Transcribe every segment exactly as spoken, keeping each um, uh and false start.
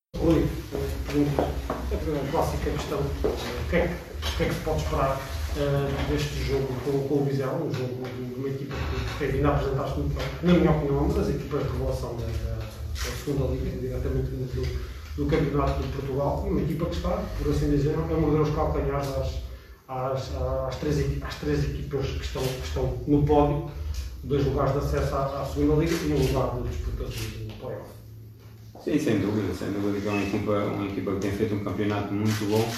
Rui, pergunto, a clássica questão, o que é que, o que, é que se pode esperar uh, deste jogo com, com o Vizela, um jogo de uma equipa que tem vindo a apresentar-se muito bem, na minha opinião, uma das equipas de revelação da, da, da segunda Liga, diretamente do, do Campeonato de Portugal, uma equipa que está, por assim dizer, a morder os calcanhares às, às, às, três, às três equipas que estão, que estão no pódio, dois lugares de acesso à, à segunda Liga e um lugar de disputa do play-off. Sim, sem dúvida, sem dúvida que é uma equipa, uma equipa que tem feito um campeonato muito bom,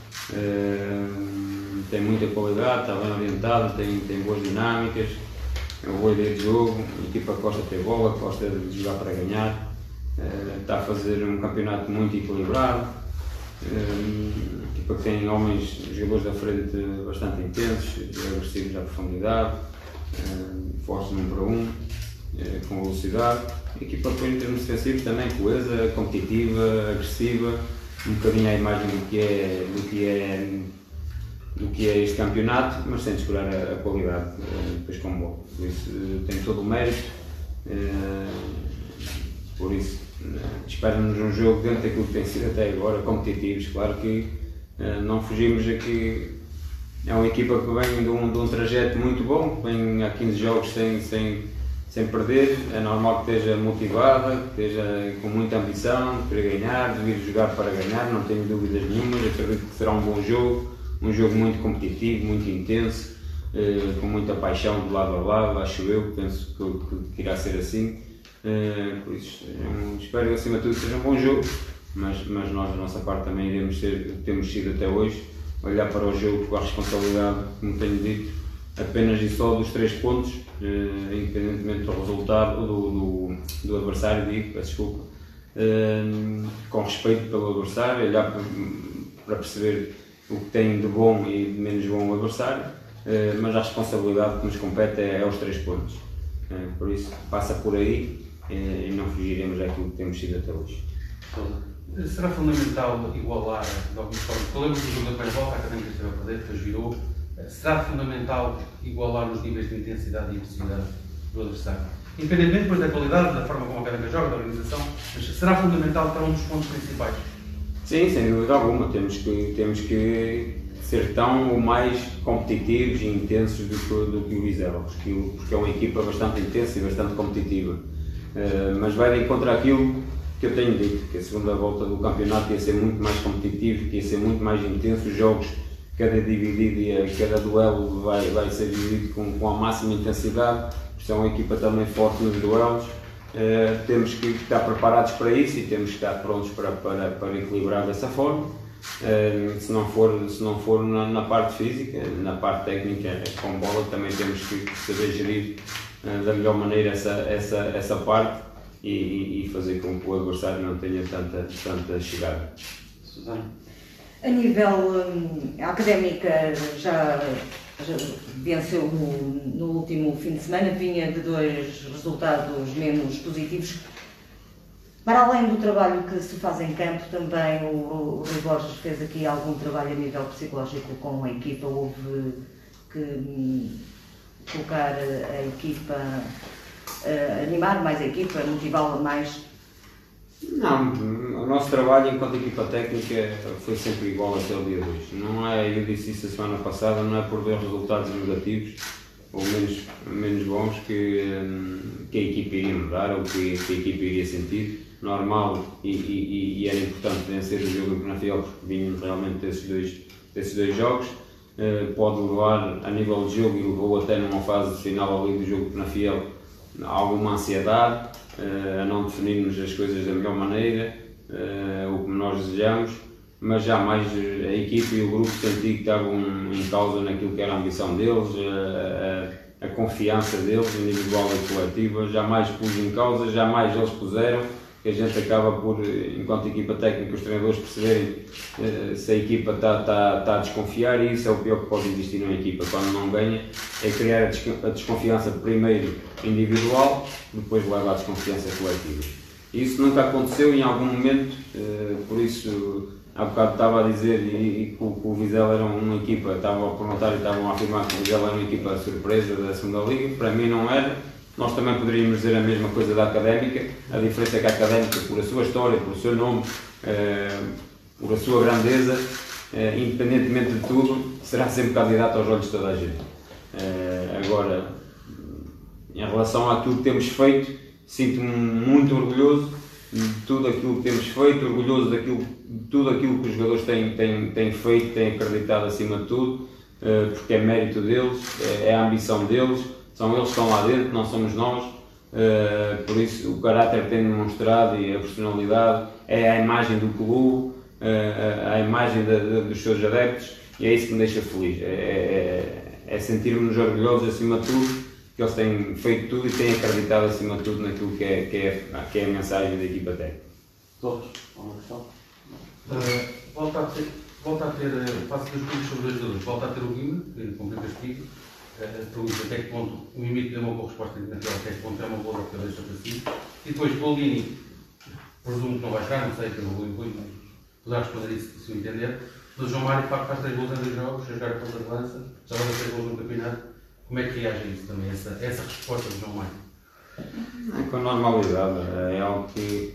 uh, tem muita qualidade, está bem orientada, tem, tem boas dinâmicas, é uma boa ideia de jogo, a equipa gosta de ter bola, gosta de jogar para ganhar, uh, está a fazer um campeonato muito equilibrado, uh, uma equipa que tem homens, jogadores da frente bastante intensos, agressivos à profundidade, uh, fortes número para um, uh, com velocidade. A equipa foi em termos defensivos também coesa, competitiva, agressiva, um bocadinho a imagem do que é, do que é, do que é este campeonato, mas sem descurar a, a qualidade depois com bola. Por isso tem todo o mérito, por isso espera-nos um jogo dentro daquilo que tem sido até agora, competitivos. Claro que não fugimos aqui, é uma equipa que vem de um, de um trajeto muito bom, vem há quinze jogos sem, sem sem perder, é normal que esteja motivada, que esteja com muita ambição de querer ganhar, de vir jogar para ganhar, não tenho dúvidas nenhumas, acredito que será um bom jogo, um jogo muito competitivo, muito intenso, eh, com muita paixão de lado a lado, acho eu, penso que, que, que irá ser assim, eh, por isso um, espero que acima de tudo seja um bom jogo, mas, mas nós da nossa parte também iremos ser, temos sido até hoje, olhar para o jogo com a responsabilidade, como tenho dito, apenas e só dos três pontos, eh, independentemente do resultado do, do, do adversário, digo, peço desculpa, eh, com respeito pelo adversário, olhar para, para perceber o que tem de bom e de menos bom o adversário, eh, mas a responsabilidade que nos compete é, é os três pontos. Eh, por isso, passa por aí eh, e não fugiremos daquilo que temos sido até hoje. Será fundamental igualar, de alguma forma, falamos do jogo da primeira volta, a Académica esteve a perder, depois virou. Será fundamental igualar os níveis de intensidade e agressividade do adversário? Independentemente depois da qualidade, da forma como a Académica joga, da organização, mas será fundamental para um dos pontos principais? Sim, sem dúvida alguma. Temos que, temos que ser tão ou mais competitivos e intensos do que, do que o Vizela, porque, porque é uma equipa bastante intensa e bastante competitiva. Uh, mas vai de encontro àquilo que eu tenho dito, que a segunda volta do campeonato ia ser muito mais competitivo, que ia ser muito mais intenso, os jogos cada dividido e cada duelo vai, vai ser dividido com, com a máxima intensidade, porque é uma equipa também forte nos duelos, uh, temos que estar preparados para isso e temos que estar prontos para, para, para equilibrar dessa forma, uh, se não for, se não for na, na parte física, na parte técnica com bola também temos que saber gerir uh, da melhor maneira essa, essa, essa parte e, e fazer com que o adversário não tenha tanta, tanta chegada. Susana? A nível hum, académica já, já venceu no, no último fim de semana, vinha de dois resultados menos positivos. Para além do trabalho que se faz em campo, também o, o Rui Borges fez aqui algum trabalho a nível psicológico com a equipa, houve que hum, colocar a equipa, uh, animar mais a equipa, motivá-la mais. Não, o nosso trabalho enquanto equipa técnica foi sempre igual até o dia de hoje. Não é, eu disse isso a semana passada, não é por ver resultados negativos ou menos, menos bons que, que a equipa iria mudar ou que, que a equipa iria sentir. Normal e, e, e era importante vencer o jogo do Penafiel porque vínhamos realmente desses dois, desses dois jogos. Uh, pode levar a nível de jogo e levou até numa fase final ali do jogo do Penafiel alguma ansiedade, uh, a não definirmos as coisas da melhor maneira, uh, o que nós desejamos, mas jamais a equipe e o grupo senti que estavam em causa naquilo que era a ambição deles, a, a, a confiança deles, individual e coletiva, jamais pus em causa, jamais eles puseram, que a gente acaba por, enquanto equipa técnica, os treinadores perceberem uh, se a equipa está tá, tá a desconfiar, e isso é o pior que pode existir numa equipa quando não ganha, é criar a, des a desconfiança primeiro individual, depois leva à desconfiança coletiva. Isso nunca aconteceu em algum momento, uh, por isso há bocado estava a dizer e, e que, o, que o Vizela era uma equipa, estavam a perguntar e estavam a afirmar que o Vizela era uma equipa surpresa da segunda Liga, para mim não era. Nós também poderíamos dizer a mesma coisa da Académica, a diferença é que a Académica, por a sua história, por o seu nome, por a sua grandeza, independentemente de tudo, será sempre candidato aos olhos de toda a gente. Agora, em relação àquilo que temos feito, sinto-me muito orgulhoso de tudo aquilo que temos feito, orgulhoso daquilo, de tudo aquilo que os jogadores têm, têm, têm feito, têm acreditado acima de tudo, porque é mérito deles, é a ambição deles, são eles que estão lá dentro, não somos nós, por isso o caráter que têm demonstrado e a personalidade é a imagem do clube, a imagem de, de, dos seus adeptos, e é isso que me deixa feliz, é, é, é sentir-nos orgulhosos acima de tudo, que eles têm feito tudo e têm acreditado acima de tudo naquilo que é, que é, que é a mensagem da equipa técnica. Todos? Uma questão? Uh, volta a ter, volta a ter faço dois pontos sobre dois jogadores, volta a ter o Guima, que cumpre o castigo, uh, pergunto até que ponto o Mimito deu uma boa resposta naquela, até que ponto é uma boa que deixa para si, e depois Boldini, presumo que não vai chegar, não sei, que eu vou incluir, mas poderá responder isso se o entender. Do João Mário, para faz três gols em dois jogos, jogar a ponta de lança, já vai três gols no campeonato. Como é que reage a isso também, essa, essa resposta do João Mário? É com normalidade, é algo que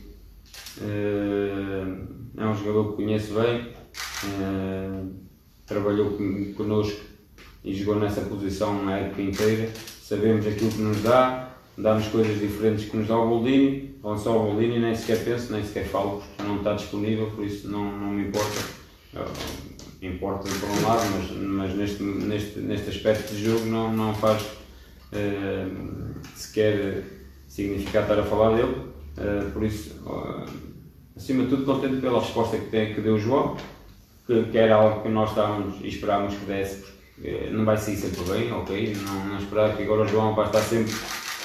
é um jogador que conheço bem, é, trabalhou connosco e jogou nessa posição a época inteira, sabemos aquilo que nos dá, dá-nos coisas diferentes que nos dá o Boldini, não só o Boldini, nem sequer penso, nem sequer falo, porque não está disponível, por isso não, não me importa. Importa por um lado, mas, mas neste, neste, neste aspecto de jogo não, não faz uh, sequer significar estar a falar dele, uh, por isso, uh, acima de tudo, contente pela resposta que, tem, que deu o João, que, que era algo que nós estávamos e esperávamos que desse, porque uh, não vai sair sempre bem, ok, não, não esperar que agora o João vai estar sempre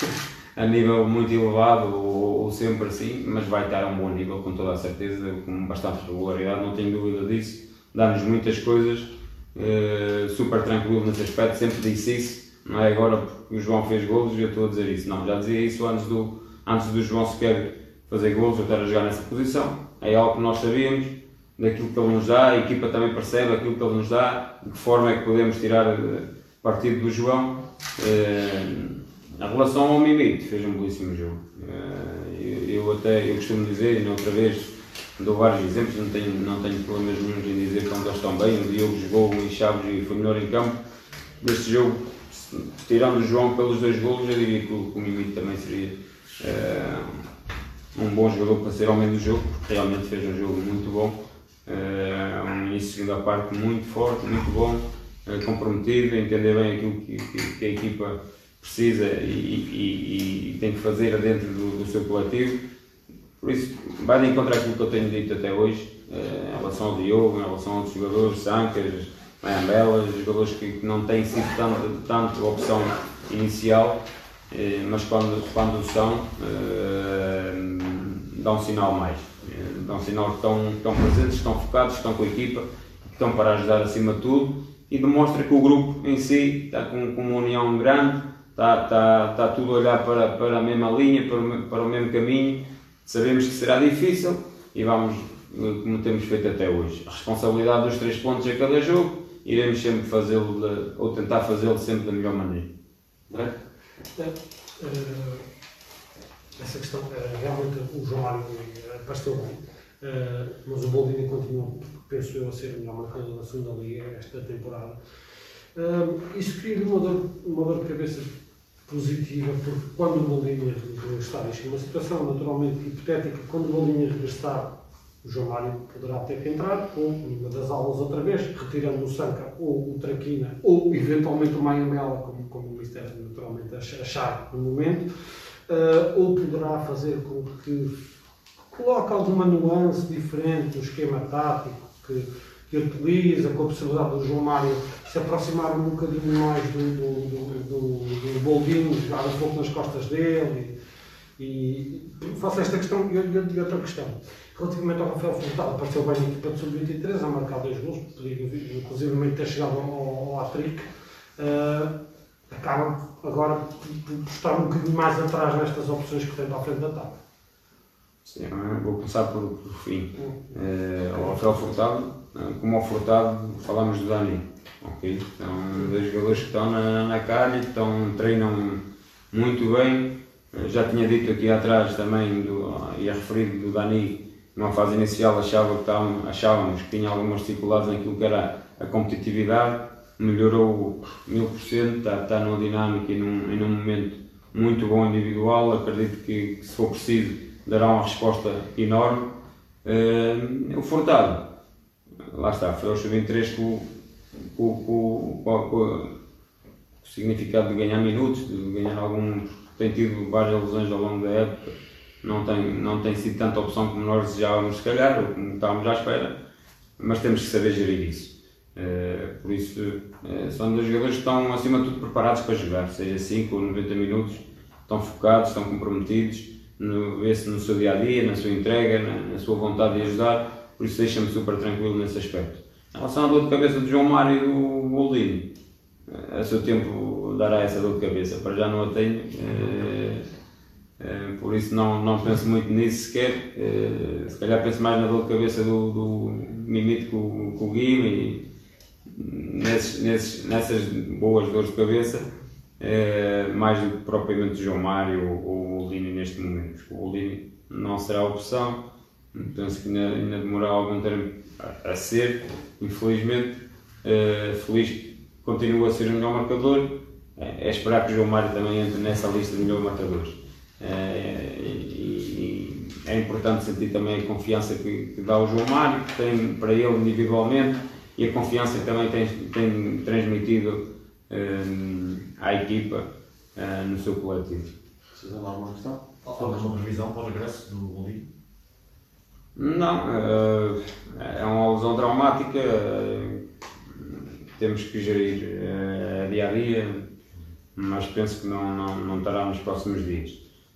a nível muito elevado ou, ou sempre assim, mas vai estar a um bom nível, com toda a certeza, com bastante regularidade, não tenho dúvida disso. Dá-nos muitas coisas, uh, super tranquilo nesse aspecto, sempre disse isso, não é agora porque o João fez golos e eu estou a dizer isso, não, já dizia isso antes do, antes do João sequer fazer golos, eu estar a jogar nessa posição, é algo que nós sabíamos, daquilo que ele nos dá, a equipa também percebe aquilo que ele nos dá, de que forma é que podemos tirar partido do João. Uh, em relação ao Mimito, fez um belíssimo jogo, uh, eu, eu até, eu costumo dizer, e outra vez, dou vários exemplos, não tenho, não tenho problemas nenhum em dizer quando eles estão bem. O Diogo jogou em Chaves e foi melhor em campo. Deste jogo, tirando o João pelos dois golos, eu diria que o, o Mimito também seria uh, um bom jogador para ser homem do jogo, porque realmente fez um jogo muito bom. Uh, um início de segunda parte muito forte, muito bom, uh, comprometido, a entender bem aquilo que, que, que a equipa precisa e, e, e tem que fazer dentro do, do seu coletivo. Por isso, vai de encontro àquilo que eu tenho dito até hoje, eh, em relação ao Diogo, em relação a outros jogadores, Sancas, Mayambelas, jogadores que, que não têm sido tanto, tanto opção inicial, eh, mas quando, quando são, eh, dão um sinal mais. Eh, dão um sinal que estão, estão presentes, estão focados, estão com a equipa, que estão para ajudar acima de tudo, e demonstra que o grupo em si está com, com uma união grande, está, está, está tudo a olhar para, para a mesma linha, para o, para o mesmo caminho. Sabemos que será difícil e vamos, como temos feito até hoje. A responsabilidade dos três pontos a cada jogo, iremos sempre fazê-lo, ou tentar fazê-lo sempre da melhor maneira. É, é, essa questão, é, realmente o João Mário apareceu bem, é, mas o Boldini continua, penso eu, a ser o melhor marcador da segunda liga esta temporada. É, isso cria uma dor, uma dor de cabeça positiva, porque quando o Boldini regressar, isto é uma situação naturalmente hipotética, quando o Boldini regressar, o João Mário poderá ter que entrar, ou numa das aulas outra vez, retirando o Sanca ou o Traquina, ou eventualmente o Mayamela, como, como o Mister naturalmente achar no momento, uh, ou poderá fazer com que coloque alguma nuance diferente no esquema tático que, que utiliza, com a possibilidade do João Mário se aproximar um bocadinho mais do, do, do, do, do Boldini, jogar um pouco nas costas dele. E, e faço esta questão e, e outra questão. Relativamente ao Rafael Furtado, apareceu bem na equipa de sub vinte e três, a marcar dois gols, podia inclusive ter chegado ao, ao hat-trick. Uh, acaba agora por estar um bocadinho mais atrás nestas opções que tem para a frente da ataque. Sim, vou começar por, por fim. Uh, ao Rafael Furtado, como ao Furtado, falamos do Dani. Okay? São dois jogadores que estão na, na calha, estão, treinam muito bem. Já tinha dito aqui atrás também, do, e a referido do Dani, numa fase inicial achava que estávamos, achávamos que tinha algumas dificuldades naquilo que era a competitividade, melhorou mil por cento, está, está numa dinâmica e num, e num momento muito bom individual. Acredito que, que se for preciso dará uma resposta enorme. Uh, o Furtado, lá está, foi aos vinte e três com, com, com, com, com o significado de ganhar minutos, de ganhar algum, tem tido várias lesões ao longo da época, não tem, não tem sido tanta opção como nós desejávamos se calhar, ou como estávamos à espera, mas temos que saber gerir isso. Uh, por isso, uh, são dois jogadores que estão acima de tudo preparados para jogar, seja cinco ou noventa minutos, estão focados, estão comprometidos, vê-se no seu dia-a-dia, na sua entrega, na, na sua vontade de ajudar, por isso deixa-me super tranquilo nesse aspecto. Em relação à dor de cabeça do João Mário e do Boldini, a seu tempo dará essa dor de cabeça, para já não a tenho, uh, uh, por isso não, não penso muito nisso sequer, uh, se calhar penso mais na dor de cabeça do, do Mimite com, com o Guima e nesses, nesses, nessas boas dores de cabeça. É, mais do que propriamente o João Mário ou, ou o Boldini neste momento. O Boldini não será a opção, penso que ainda, ainda demorará algum tempo a, a ser, infelizmente. É, feliz que continua a ser o melhor marcador, é, é esperar que o João Mário também entre nessa lista de melhores marcadores. É, e, e é importante sentir também a confiança que, que dá o João Mário, que tem para ele individualmente, e a confiança que também tem, tem transmitido Um, à equipa uh, no seu coletivo. Vocês têm alguma questão? Alguma previsão para o regresso do Boldini? Não, uh, é uma lesão traumática, uh, temos que gerir uh, dia a dia, mas penso que não, não, não estará nos próximos dias.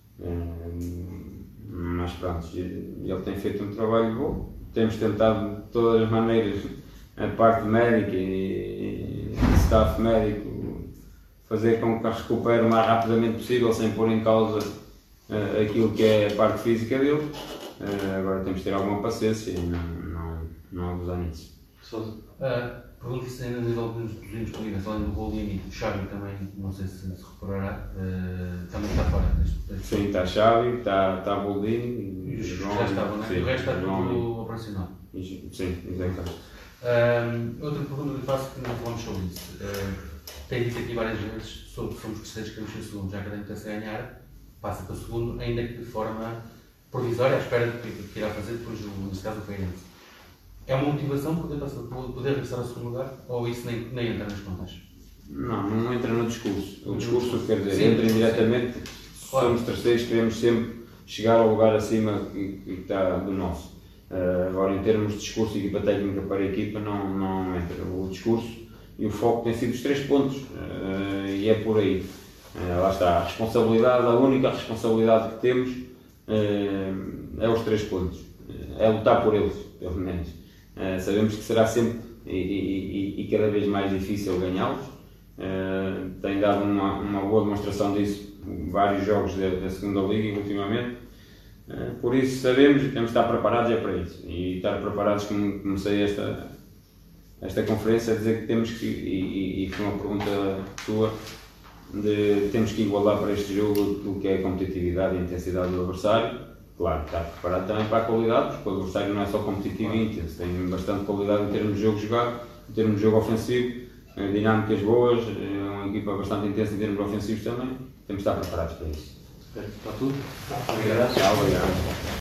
Uh, mas pronto, ele tem feito um trabalho bom, temos tentado de todas as maneiras a parte médica e, e staff médico fazer com que recupere o mais rapidamente possível sem pôr em causa uh, aquilo que é a parte física dele. Uh, agora temos de ter alguma paciência e não, não, não abusar nisso. Sousa, uh, pergunto se ainda a nível dos disponíveis, além do Boldini, o Xavi também, não sei se se recuperará, uh, também está fora deste, deste Sim, está Xavi, está, está Boldini e o João já estavam, né? O resto está tudo operacional. Sim, exatamente. Um, outra pergunta que eu faço, que não falamos sobre isso. Uh, tem dito aqui várias vezes sobre que somos terceiros, queremos ser segundo, já que a Académica se ganhar, passa para o segundo, ainda que de forma provisória, à espera do que, que irá fazer depois, neste caso, o Feirense. É uma motivação poder, passar, poder regressar ao segundo lugar, ou isso nem, nem entra nas contas? Não, não entra no discurso. O discurso, quer dizer, sim, entra indiretamente, se claro. Somos terceiros, queremos sempre chegar ao lugar acima que, que está do nosso. Uh, agora, em termos de discurso e equipa técnica para a equipa, não, não entra. O discurso e o foco tem sido os três pontos, uh, e é por aí. Uh, lá está, a responsabilidade, a única responsabilidade que temos uh, é os três pontos, uh, é lutar por eles, pelo menos. Uh, sabemos que será sempre e, e, e cada vez mais difícil ganhá-los. Uh, tem dado uma, uma boa demonstração disso em vários jogos da, da segunda Liga ultimamente. Uh, por isso sabemos e temos de estar preparados é para isso. E estar preparados, como comecei esta, esta conferência a dizer que temos que, e, e, e foi uma pergunta tua, de, temos que igualar para este jogo o que é a competitividade e a intensidade do adversário. Claro, estar preparado também para a qualidade, porque o adversário não é só competitivo e intenso, tem bastante qualidade em termos de jogo jogado, em termos de jogo ofensivo, dinâmicas boas, é uma equipa bastante intensa em termos ofensivos também, temos de estar preparados para isso. Está tudo? Obrigado. Obrigado.